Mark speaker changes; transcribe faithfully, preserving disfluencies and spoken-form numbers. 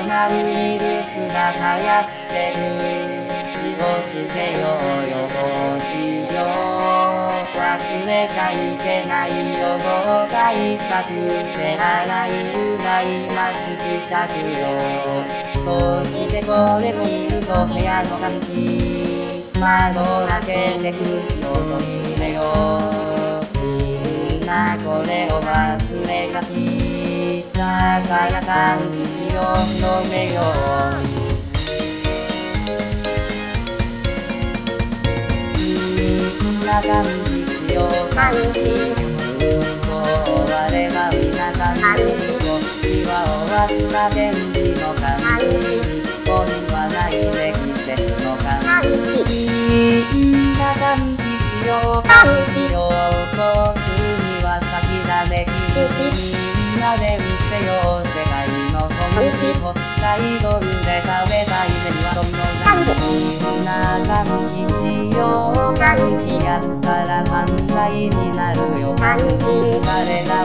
Speaker 1: ナウイルスが流行ってる。気をつけよう予防しよう。忘れちゃいけない予防対策。手洗い、うがい、マスク着用。そしてこれも言うと部屋の換気。窓を開けて空気を取り入れよう。みんなこれを忘れがち。だから換気しよう、広めよう。みんな換気しよう、換気。そうあれば皆換気を。日は終わった天気の換気。ゴミはないで季節の換気。みんな換気しよう、換気よ。交通には先だね君。みんなで見せよう世界の小麦粉。ライドルで食べたいゼリーはドミノ並み。みんな換気しよう、換気やったら犯罪になるよ。換気されな